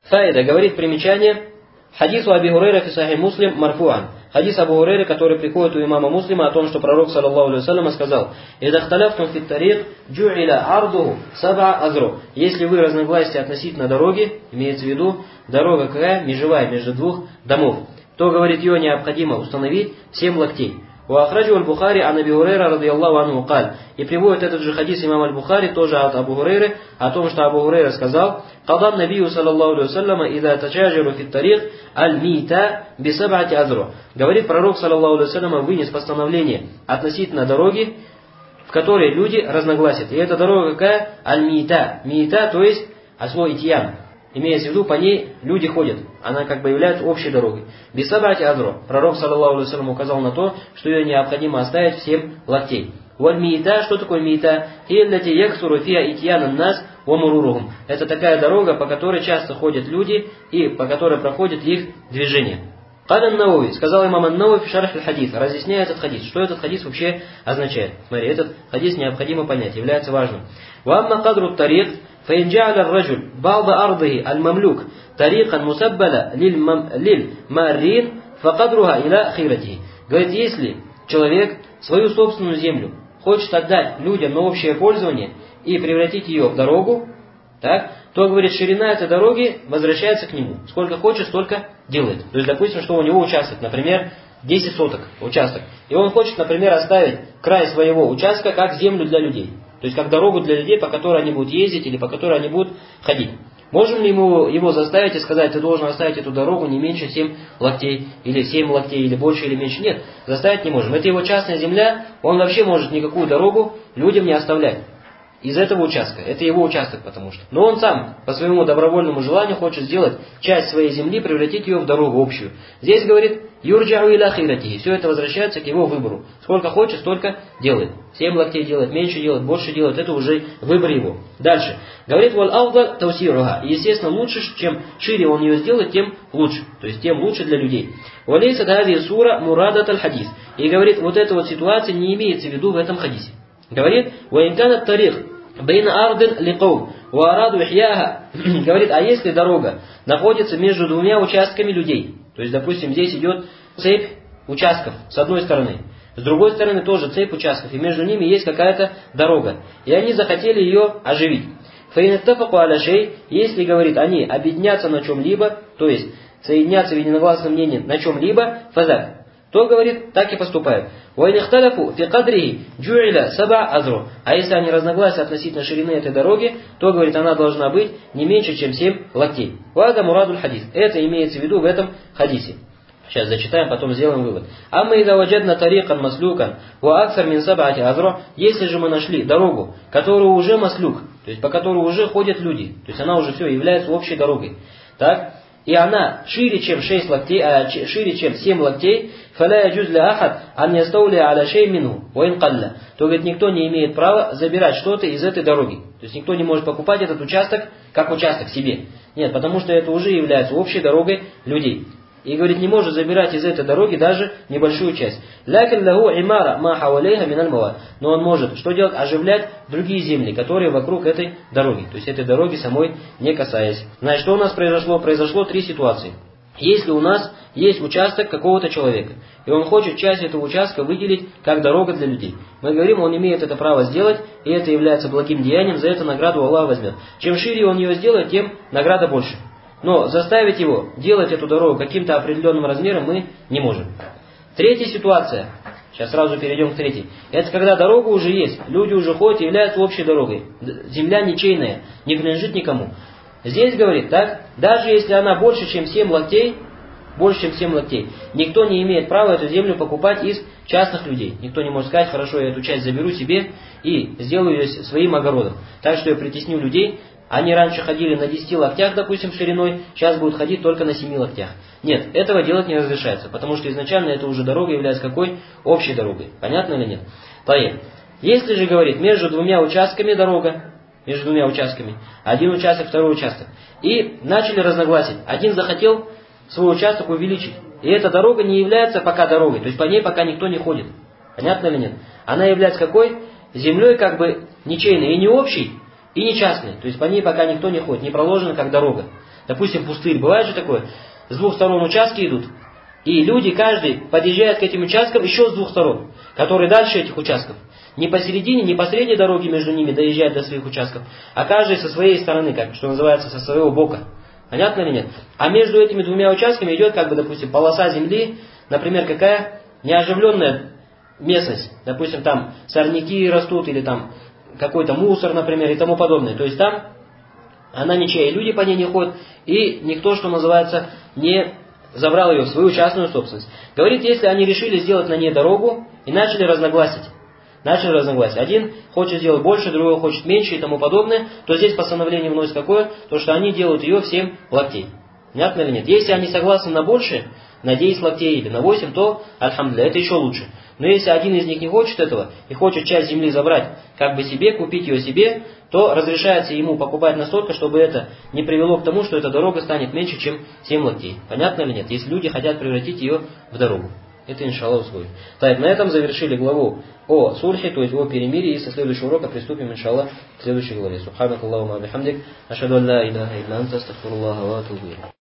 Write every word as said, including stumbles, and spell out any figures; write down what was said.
Фаида, говорит примечание, хадису Аби Хурейра фи Сахих Муслим марфуан. Хадис Абу Хурейры, который приходит у имама Муслима о том, что пророк, саллаллаху алейхи вассалям, сказал: «Ида хталяфтум фит тарик, джу'иля ардуху саба азру». Если вы разногласите относительно дороги, имеется в виду, дорога какая? Межевая, между двух домов, то, говорит, ее необходимо установить семь локтей. وأخرجه البخاري عن أبي هريرة رضي الله عنه قال. И приводит этот же хадис имам аль-Бухари, тоже от Абу Хурейры, о том, что Абу Хурейра сказал: «Кадан набию саллаллаху алейхи вассаляма ида тачаджиру фит тарик аль-мита бисабати азру». Говорит пророк, саллаллаху алейхи вассаляма, вынес постановление относительно дороги, в которой люди разногласят. И эта дорога какая? Аль-мита. Мита, то есть от слова итьян. Имеется в виду, по ней люди ходят. Она как бы является общей дорогой. Бисабати азро. Пророк, саллаллаху алейхи вассалям, указал на то, что ее необходимо оставить в семь локтей. Валь миита, что такое миита? Хиллати яксуру фиа итьянан нас ва мурурухум. Это такая дорога, по которой часто ходят люди и по которой проходит их движение. Каля ан-Навави, сказал имам ан-Навави в шарх аль-хадис, разъясняя этот хадис. Что этот хадис вообще означает? Смотри, этот хадис необходимо понять, является важным. Ва амма кадру тарик, فإن جعل الرجل بعض أرضه المملوك طريقا مسبلا للمارين فقدرها إلى خيرته. Говорит, если человек свою собственную землю хочет отдать людям на общее пользование и превратить ее в дорогу, так, то, говорит, ширина этой дороги возвращается к нему. Сколько хочет, столько делает. То есть, допустим, что у него участок, например, десять соток участок. И он хочет, например, оставить край своего участка как землю для людей. То есть, как дорогу для людей, по которой они будут ездить или по которой они будут ходить. Можем ли ему его заставить и сказать: ты должен оставить эту дорогу не меньше семь локтей, или семь локтей, или больше, или меньше? Нет, заставить не можем. Это его частная земля, он вообще может никакую дорогу людям не оставлять из этого участка. Это его участок, потому что. Но он сам по своему добровольному желанию хочет сделать часть своей земли, превратить ее в дорогу общую. Здесь говорит: юрджау иля хиратихи. Все это возвращается к его выбору. Сколько хочет, столько делает. Семь локтей делает, меньше делает, больше делает. Это уже выбор его. Дальше. Говорит: валь авда таусируха. Естественно, лучше, чем шире он ее сделает, тем лучше. То есть, тем лучше для людей. Валейса дави сура мурадат аль хадис. И говорит, вот эта вот ситуация не имеется в виду в этом хадисе. Говорит: «Ваинканат тарих бейна ардин ликоу ва араду ихьяха». Говорит, а если дорога находится между двумя участками людей, то есть, допустим, здесь идет цепь участков с одной стороны, с другой стороны тоже цепь участков, и между ними есть какая-то дорога, и они захотели ее оживить. Фаинаттафаку аля шей, если, говорит, они объединятся на чем-либо, то есть соединятся в единогласном мнении на чем-либо, фазак, то, говорит, так и поступают. А если они разногласия относительно ширины этой дороги, то, говорит, она должна быть не меньше, чем семь локтей. Вада мурадуль хадис. Это имеется в виду в этом хадисе. Сейчас зачитаем, потом сделаем вывод. Амма ида ваджадна тарикан маслюкан ва аксар мин сабати азро. Если же мы нашли дорогу, которую уже маслюк, то есть по которой уже ходят люди, то есть она уже все является общей дорогой, так? И она шире, чем шесть локтей, а шире, чем семь локтей, фаля яджуз ля ахад ан ястаули аля шей мину ваин калля, то, говорит, никто не имеет права забирать что-то из этой дороги. То есть никто не может покупать этот участок как участок себе. Нет, потому что это уже является общей дорогой людей. И, говорит, не может забирать из этой дороги даже небольшую часть. Лякин лаху имара ма хавалейха миналь мава. Но он может что делать? Оживлять другие земли, которые вокруг этой дороги. То есть этой дороги самой не касаясь. Значит, что у нас произошло? Произошло три ситуации. Если у нас есть участок какого-то человека, и он хочет часть этого участка выделить как дорога для людей, мы говорим, он имеет это право сделать, и это является благим деянием, за это награду Аллах возьмет. Чем шире он ее сделает, тем награда больше. Но заставить его делать эту дорогу каким-то определенным размером мы не можем. Третья ситуация. Сейчас сразу перейдем к третьей. Это когда дорога уже есть, люди уже ходят и являются общей дорогой. Земля ничейная, не принадлежит никому. Здесь говорит, так, даже если она больше, чем семь локтей, больше, чем семь локтей, никто не имеет права эту землю покупать из частных людей. Никто не может сказать: хорошо, я эту часть заберу себе и сделаю ее своим огородом. Так что я притесню людей. Они раньше ходили на десяти локтях, допустим, шириной, сейчас будут ходить только на семи локтях. Нет, этого делать не разрешается, потому что изначально это уже дорога является какой? Общей дорогой. Понятно или нет? Поехали. Если же, говорит, между двумя участками дорога, между двумя участками, один участок, второй участок, и начали разногласить. Один захотел свой участок увеличить, и эта дорога не является пока дорогой, то есть по ней пока никто не ходит. Понятно или нет? Она является какой? Землей как бы ничейной и не общей, и не частной, то есть по ней пока никто не ходит, не проложена как дорога. допустим, пустырь, бывает же такое, с двух сторон участки идут, и люди, каждый подъезжает к этим участкам еще с двух сторон, которые дальше этих участков. Не посередине, не по средней дороге между ними доезжает до своих участков, а каждый со своей стороны, как что называется, со своего бока. Понятно или нет? А между этими двумя участками идет, как бы, допустим, полоса земли, например, какая неоживленная местность. Допустим, там сорняки растут, или там какой-то мусор, например, и тому подобное. То есть там она ничья, и люди по ней не ходят, и никто, что называется, не забрал ее в свою частную собственность. Говорит, если они решили сделать на ней дорогу и начали разногласить, начали разногласить. Один хочет сделать больше, другой хочет меньше и тому подобное, то здесь постановление вносит какое? То, что они делают ее в семь локтей. Понятно или нет? Если они согласны на больше, на десять локтей или на восемь, то, альхамдулилля, это еще лучше. Но если один из них не хочет этого и хочет часть земли забрать как бы себе, купить ее себе, то разрешается ему покупать настолько, чтобы это не привело к тому, что эта дорога станет меньше, чем семь локтей. Понятно или нет? Если люди хотят превратить ее в дорогу. Это, иншаллах, условие. Так, на этом завершили главу о сульхе, то есть о перемирии, и со следующего урока приступим, иншаллах, к следующей главе. Субханак Аллахума бихамдик, ашхаду ан ла иляха илля анта, астагфируллаха ва атубу илейх.